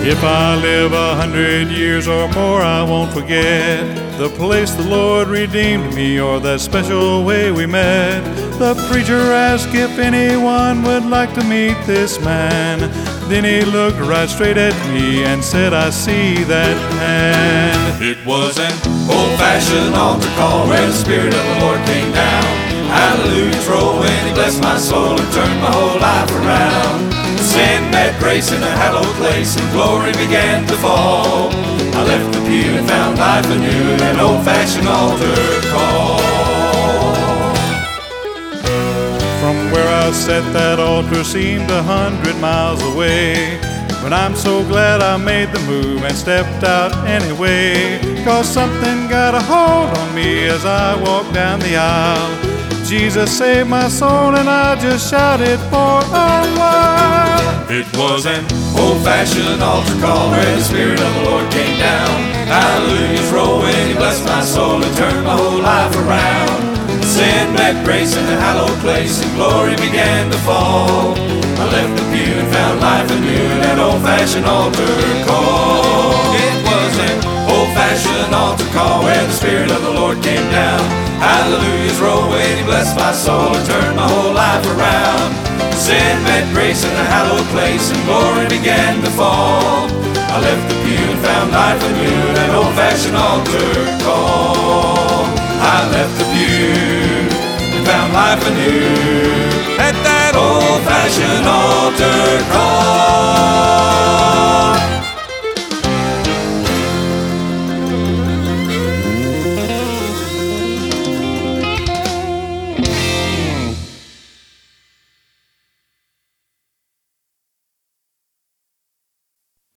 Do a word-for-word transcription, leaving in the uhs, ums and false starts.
If I live a hundred years or more, I won't forget the place the Lord redeemed me, or that special way we met. The preacher asked if anyone would like to meet this man. Then he looked right straight at me and said, I see that hand. It was an old-fashioned altar call where the Spirit of the Lord came down. Hallelujahs roll when He blessed my soul and turned my whole life around. Sin met grace in a hallowed place, and glory began to fall. I left the pew and found life anew in an old-fashioned altar call. From where I sat, that altar seemed a hundred miles away, but I'm so glad I made the move and stepped out anyway. 'Cause something got a hold on me as I walked down the aisle. Jesus saved my soul and I just shouted for a while. It was an old-fashioned altar call where the Spirit of the Lord came down. Hallelujahs roll when He blessed my soul and turned my whole life around. Sin met grace in a hallowed place, and glory began to fall. I left the pew and found life anew in that old-fashioned altar call. It was an old-fashioned altar call where the Spirit of the Lord came down. Hallelujahs roll when He blessed my soul and turned my whole life around. Sin met grace in a hallowed place, and glory began to fall. I left the pew and found life anew in that old-fashioned altar call. I left the pew and found life anew at that old-fashioned altar call.